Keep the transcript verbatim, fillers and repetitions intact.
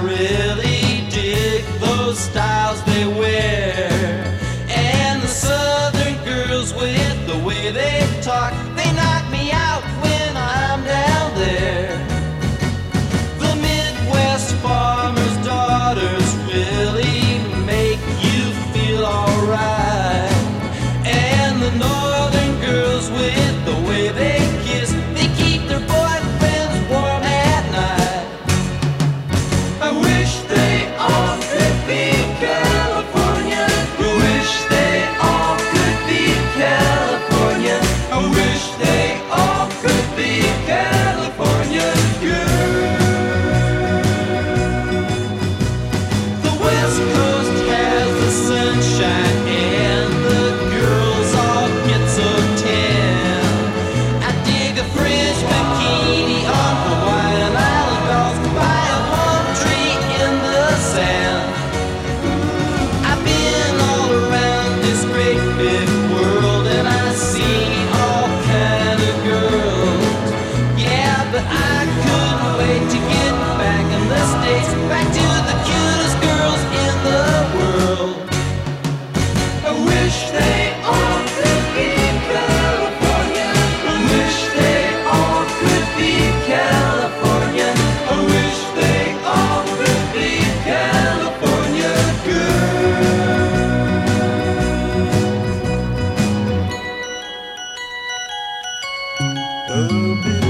really dig those styles they wear. And the southern girls with the way they talk, they knock me out when I'm down there. The Midwest farmers' daughters really make you feel alright. And the northern girls with the way they kiss, they keep their boyfriends warm at night. I wish they all could be California. I wish they all could be California. I wish they all could be California girls. The West Coast has the sunshine and the girls all get so tan. I dig a French bikini on Hawaiian Island dolls by a palm tree in the sand. I've been all around this great big world and I see all kind of girls. Yeah, but I couldn't wait to get back in the States, back to the cutest girls in the world. I wish they all could be California. I wish they all could be California. I wish they all could be California girls.